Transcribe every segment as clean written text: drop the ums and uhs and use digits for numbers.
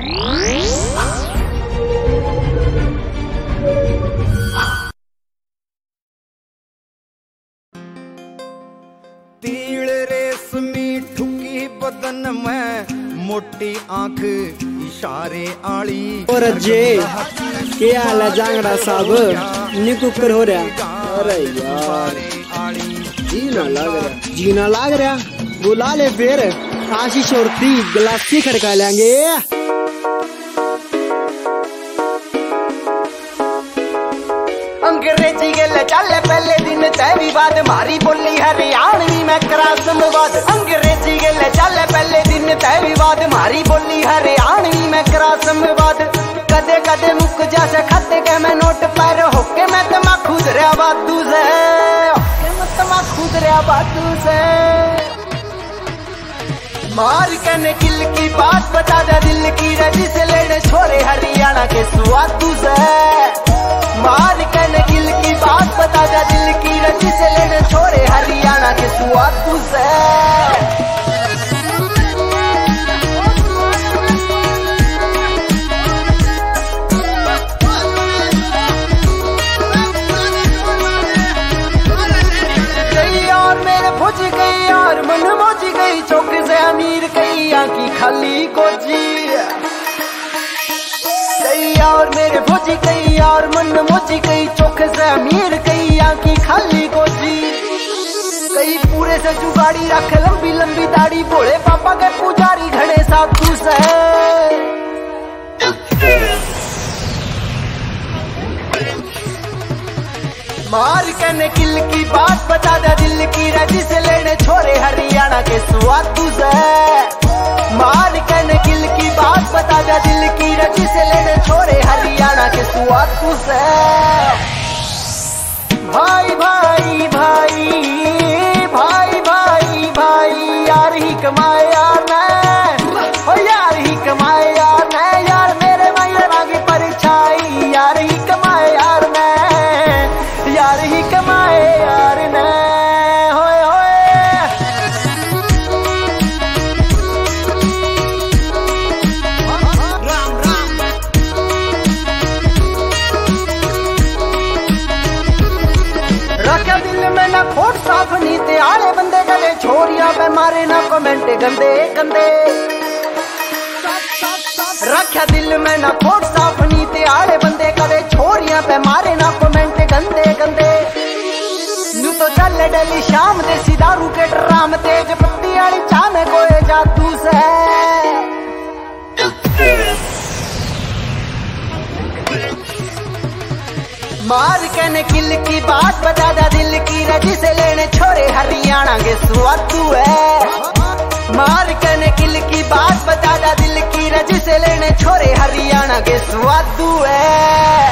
तीड़ रेशमी ठुकी बदन में मोटी आंख इशारे आली। और जे क्या हाल है जांगड़ा साहब, निकुकर हो रहा। अरे यार जीना लाग रहा बुला ले फिर आशीष और ती गिलासी खड़का लेंगे। अंग्रेजी गल चल पहले दिन तेरी बात मारी बोली हरियाणवी में करा संवाद। अंग्रेजी गल चल पहले दिन तेरी बात मारी बोली हरियाणवी में करा संवाद। कदे कदे मुक जैसे खत के मैं नोट पर होके मैं तमा खुद रहा बातू से, मैं तमा खुद रहा बातू से। मार कने किल की बात बता दे दिल की रजी से लेने छोरे हरियाणा के स्वादू से। मार कने किल की बात बता दे दिल की रजी से लेने छोरे हरियाणा के स्वादू से। गई और मन मोची गई चौक से अमीर कई आंखी खाली कोची गई और मेरे भोजी गई और मन मोची गई चौक से अमीर कई आंखी खाली कोची। कई पूरे से जुगाड़ी रख लंबी लंबी दाढ़ी भोले पापा के पुजारी घड़े साधु से। मार कने किल की बात बता दे दिल की रजी से लेने छोरे हरियाणा के स्वादू से। मार कने किल की बात बता दे दिल की रजी से लेने छोरे हरियाणा के स्वादू से। भाई भाई भाई भाई भाई भाई यार ही कमाए यार मैं, ओ यार ही कमाए यार मैं, यार मेरे मैया की परछाई यार ही कमाए यार मैं, यार ही कमाए यार ने होए होए। राम राम रखा दिल में ना खोट साफ नीते आले बंदे गले छोरिया पे मारे ना कमेंट गंदे गंदे। रखा दिल में ना खोट साफ नीते आले बंदे गले छोरिया पे मारे ना कमेंट गंदे गंदे। नू तो चल डली शाम दे दारू के ड्राम तेज पत्ती वाली चाह में कोई जादू से। मार कने किल की बात बता दा दिल की रजी से लेने छोरे हरियाणा के स्वादू है। मार कने किल की बात बता दा दिल की रजी से लेने छोरे हरियाणा के स्वादू है।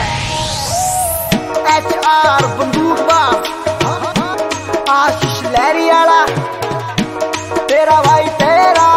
HR बंदूक बाप आशीष लहरी वाला तेरा भाई तेरा